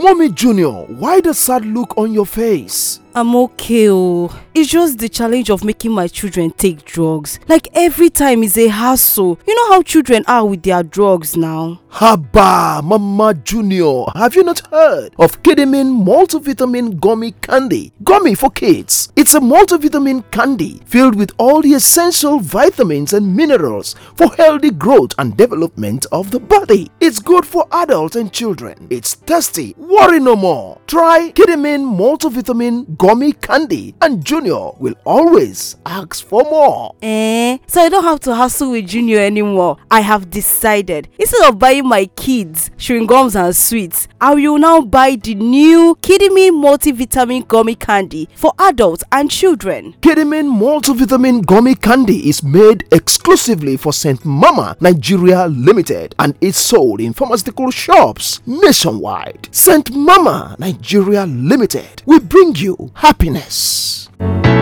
Mommy Junior, why the sad look on your face? I'm okay. It's just the challenge of making my children take drugs. Like every time is a hassle. You know how children are with their drugs now. Haba, Mama Junior, have you not heard of Kedamin multivitamin gummy candy? Gummy for kids. It's a multivitamin candy filled with all the essential vitamins and minerals for healthy growth and development of the body. It's good for adults and children. It's tasty. Worry no more. Try Kedamin multivitamin gummy candy and Junior will always ask for more. So I don't have to hassle with Junior anymore. I have decided, instead of buying my kids chewing gums and sweets, I will now buy the new Kedamin multivitamin gummy candy for adults and children. Kedamin multivitamin gummy candy is made exclusively for St. Mama Nigeria Limited and is sold in pharmaceutical shops nationwide. St. Mama Nigeria Limited will bring you happiness.